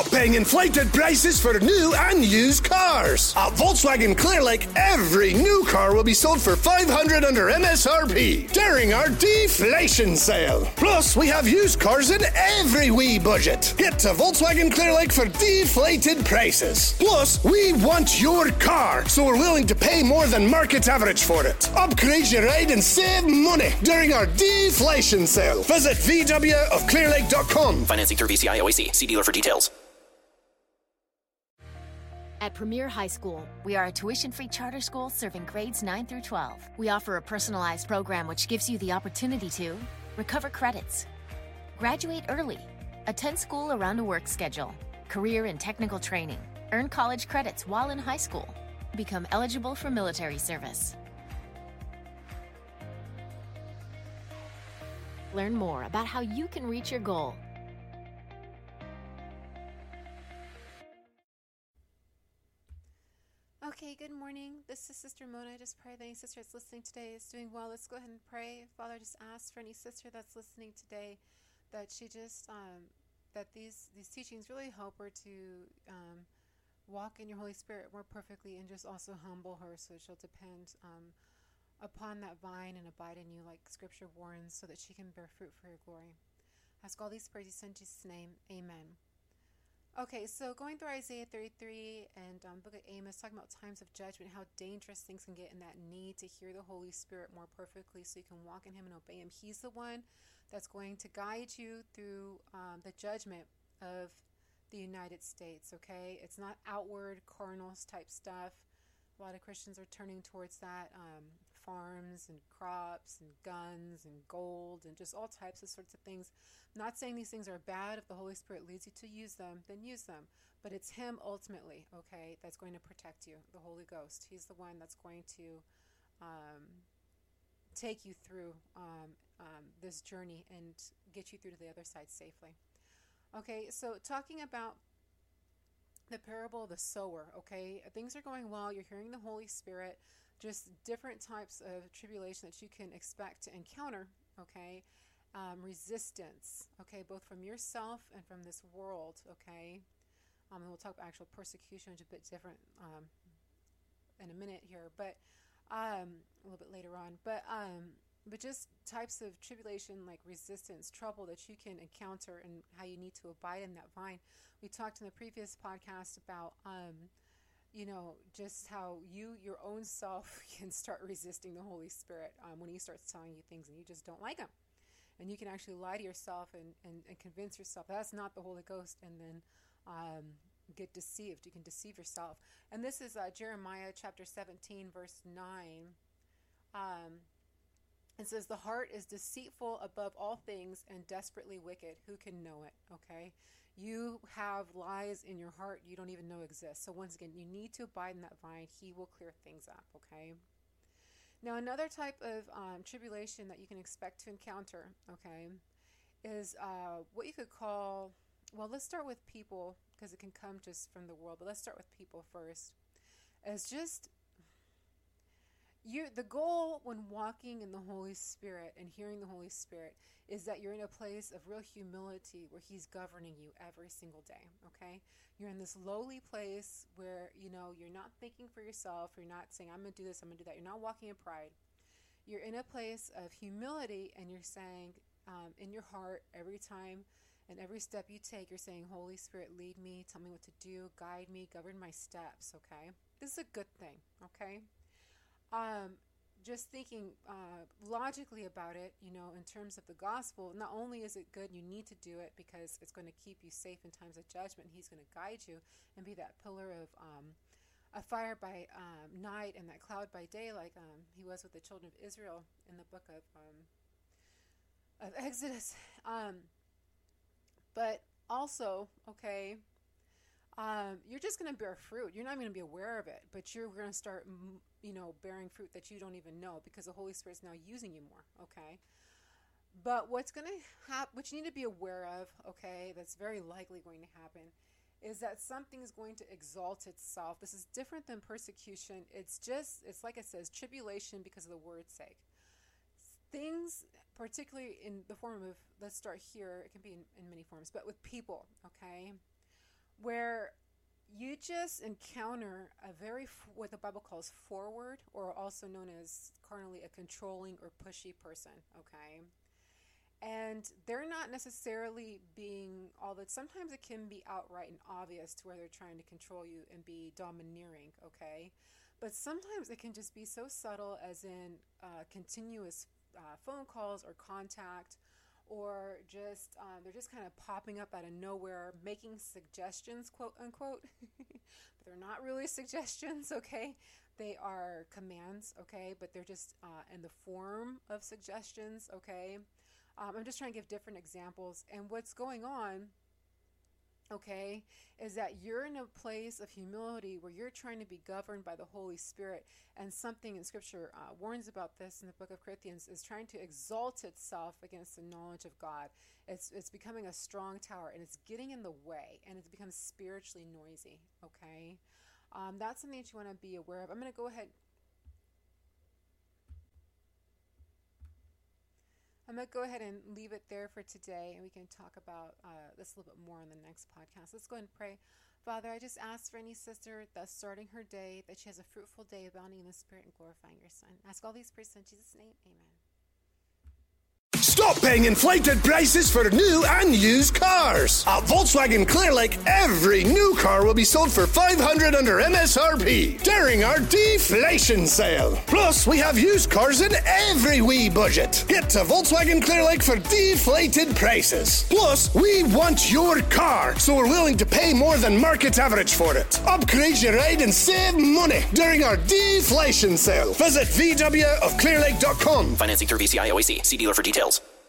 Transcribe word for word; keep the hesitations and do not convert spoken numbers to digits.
Stop paying inflated prices for new and used cars. At Volkswagen Clear Lake, every new car will be sold for five hundred dollars under M S R P during our deflation sale. Plus, we have used cars in every wee budget. Get to Volkswagen Clear Lake for deflated prices. Plus, we want your car, so we're willing to pay more than market average for it. Upgrade your ride and save money during our deflation sale. Visit v w of clear lake dot com. Financing through V C I O A C. See dealer for details. At Premier High School, we are a tuition-free charter school serving grades nine through twelve. We offer a personalized program which gives you the opportunity to recover credits, graduate early, attend school around a work schedule, career and technical training, earn college credits while in high school, become eligible for military service. Learn more about how you can reach your goal. Okay, good morning. This is Sister Mona. I just pray that any sister that's listening today is doing well. Let's go ahead and pray. Father, I just ask for any sister that's listening today that she just, um, that these these teachings really help her to um, walk in your Holy Spirit more perfectly and just also humble her so she'll depend um, upon that vine and abide in you like Scripture warns so that she can bear fruit for your glory. Ask all these prayers in Jesus' name. Amen. Okay, so going through Isaiah thirty-three and um, Book of Amos, talking about times of judgment, how dangerous things can get, and that need to hear the Holy Spirit more perfectly so you can walk in Him and obey Him. He's the one that's going to guide you through um, the judgment of the United States, okay? It's not outward, carnal type stuff. A lot of Christians are turning towards that. Um, farms and crops and guns and gold and just all types of sorts of things. I'm not saying these things are bad. If the Holy Spirit leads you to use them, then use them. But it's Him ultimately, okay, that's going to protect you, the Holy Ghost. He's the one that's going to um, take you through um, um, this journey and get you through to the other side safely. Okay, so talking about the parable of the sower, okay, things are going well. You're hearing the Holy Spirit. Just different types of tribulation that you can expect to encounter, okay? Um, resistance, okay, both from yourself and from this world, okay? Um, and we'll talk about actual persecution, which is a bit different um, in a minute here, but um, a little bit later on. But um, but just types of tribulation like resistance, trouble that you can encounter and how you need to abide in that vine. We talked in the previous podcast about um, you know, just how you, your own self, can start resisting the Holy Spirit um, when He starts telling you things and you just don't like Him. And you can actually lie to yourself and, and, and convince yourself that's not the Holy Ghost and then um, get deceived. You can deceive yourself. And this is uh, Jeremiah chapter seventeen, verse nine. Um, it says, the heart is deceitful above all things and desperately wicked. Who can know it? Okay. You have lies in your heart you don't even know exist. So once again, you need to abide in that vine. He will clear things up, okay? Now, another type of um, tribulation that you can expect to encounter, okay, is uh, what you could call, well, let's start with people because it can come just from the world, but let's start with people first. As just, you, the goal when walking in the Holy Spirit and hearing the Holy Spirit is that you're in a place of real humility where He's governing you every single day, okay? You're in this lowly place where, you know, you're not thinking for yourself. You're not saying, I'm going to do this, I'm going to do that. You're not walking in pride. You're in a place of humility and you're saying um, in your heart every time and every step you take, you're saying, Holy Spirit, lead me, tell me what to do, guide me, govern my steps, okay? This is a good thing, okay? Um, just thinking uh, logically about it, you know, in terms of the gospel, not only is it good, you need to do it because it's going to keep you safe in times of judgment. He's going to guide you and be that pillar of um, a fire by um, night and that cloud by day, like um, He was with the children of Israel in the book of um, of Exodus. Um, but also, okay, um, you're just going to bear fruit. You're not going to be aware of it, but you're going to start, you know, bearing fruit that you don't even know because the Holy Spirit's now using you more, okay? But what's going to happen, what you need to be aware of, okay, that's very likely going to happen, is that something is going to exalt itself. This is different than persecution. It's just, it's like it says, tribulation because of the word's sake. Things, particularly in the form of, let's start here, it can be in, in many forms, but with people, okay? where you just encounter a very, what the Bible calls forward, or also known as carnally a controlling or pushy person, okay? And they're not necessarily being all that. Sometimes it can be outright and obvious to where they're trying to control you and be domineering, okay? But sometimes it can just be so subtle, as in uh, continuous uh, phone calls or contact, or just um, they're just kind of popping up out of nowhere, making suggestions, quote unquote. But they're not really suggestions, okay? They are commands, okay? But they're just uh, in the form of suggestions, okay? Um, I'm just trying to give different examples. And what's going on, okay, is that you're in a place of humility where you're trying to be governed by the Holy Spirit. And something in Scripture uh, warns about this in the book of Corinthians, is trying to exalt itself against the knowledge of God. It's it's becoming a strong tower, and it's getting in the way, and it becomes spiritually noisy, okay? Um, that's something that you want to be aware of. I'm going to go ahead. I'm going to go ahead and leave it there for today, and we can talk about uh, this a little bit more on the next podcast. Let's go ahead and pray. Father, I just ask for any sister that's starting her day, that she has a fruitful day, abounding in the Spirit and glorifying your Son. I ask all these prayers in Jesus' name. Amen. Stop paying inflated prices for new and used cars. At Volkswagen Clear Lake, every new car will be sold for five hundred dollars under M S R P during our deflation sale. Plus, we have used cars in every wee budget. Get to Volkswagen Clear Lake for deflated prices. Plus, we want your car, so we're willing to pay more than market average for it. Upgrade your ride and save money during our deflation sale. Visit V W of clear lake dot com. Financing through V C I O A C. See dealer for details.